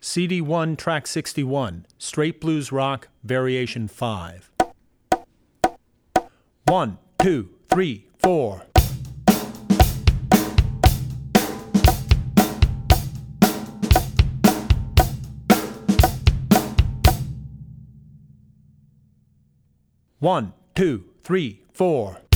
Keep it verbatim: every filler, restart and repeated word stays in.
C D one, track sixty-one, Straight Blues Rock, Variation five. One, two, three, four. One, two, three, four.